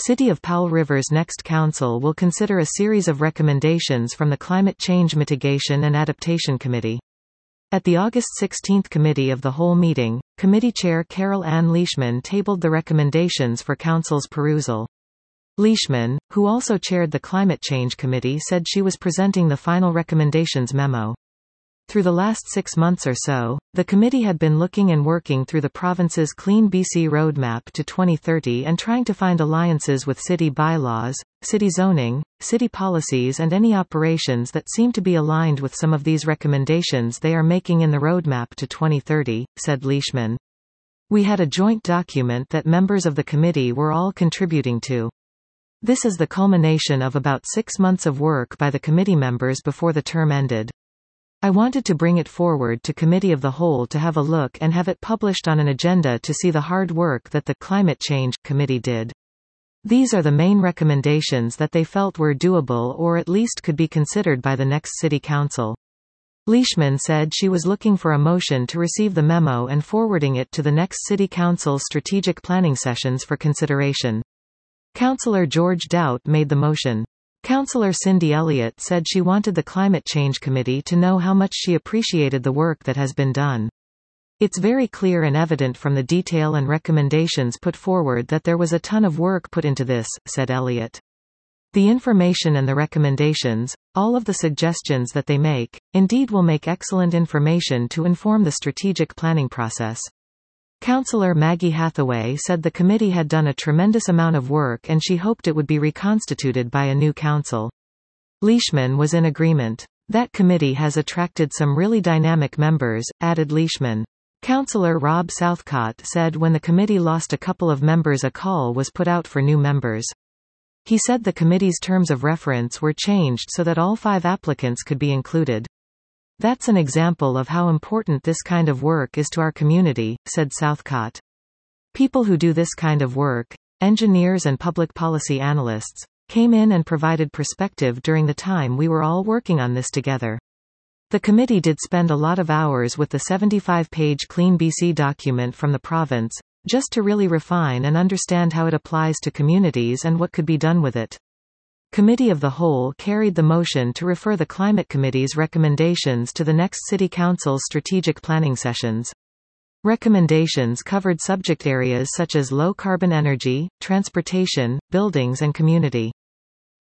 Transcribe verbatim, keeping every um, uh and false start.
City of Powell River's next council will consider a series of recommendations from the Climate Change Mitigation and Adaptation Committee. At the August sixteenth Committee of the Whole meeting, Committee Chair Carol Ann Leishman tabled the recommendations for Council's perusal. Leishman, who also chaired the Climate Change Committee, said she was presenting the final recommendations memo. Through the last six months or so, the committee had been looking and working through the province's Clean B C Roadmap to twenty thirty and trying to find alliances with city bylaws, city zoning, city policies and any operations that seem to be aligned with some of these recommendations they are making in the roadmap to twenty thirty, said Leishman. We had a joint document that members of the committee were all contributing to. This is the culmination of about six months of work by the committee members before the term ended. I wanted to bring it forward to Committee of the Whole to have a look and have it published on an agenda to see the hard work that the Climate Change Committee did. These are the main recommendations that they felt were doable or at least could be considered by the next City Council. Leishman said she was looking for a motion to receive the memo and forwarding it to the next City Council's strategic planning sessions for consideration. Councillor George Doubt made the motion. Councillor Cindy Elliott said she wanted the Climate Change Committee to know how much she appreciated the work that has been done. It's very clear and evident from the detail and recommendations put forward that there was a ton of work put into this, said Elliott. The information and the recommendations, all of the suggestions that they make, indeed will make excellent information to inform the strategic planning process. Councillor Maggie Hathaway said the committee had done a tremendous amount of work and she hoped it would be reconstituted by a new council. Leishman was in agreement. That committee has attracted some really dynamic members, added Leishman. Councillor Rob Southcott said when the committee lost a couple of members a call was put out for new members. He said the committee's terms of reference were changed so that all five applicants could be included. That's an example of how important this kind of work is to our community, said Southcott. People who do this kind of work, engineers and public policy analysts, came in and provided perspective during the time we were all working on this together. The committee did spend a lot of hours with the seventy-five page Clean B C document from the province, just to really refine and understand how it applies to communities and what could be done with it. Committee of the Whole carried the motion to refer the Climate Committee's recommendations to the next City Council's strategic planning sessions. Recommendations covered subject areas such as low-carbon energy, transportation, buildings and community.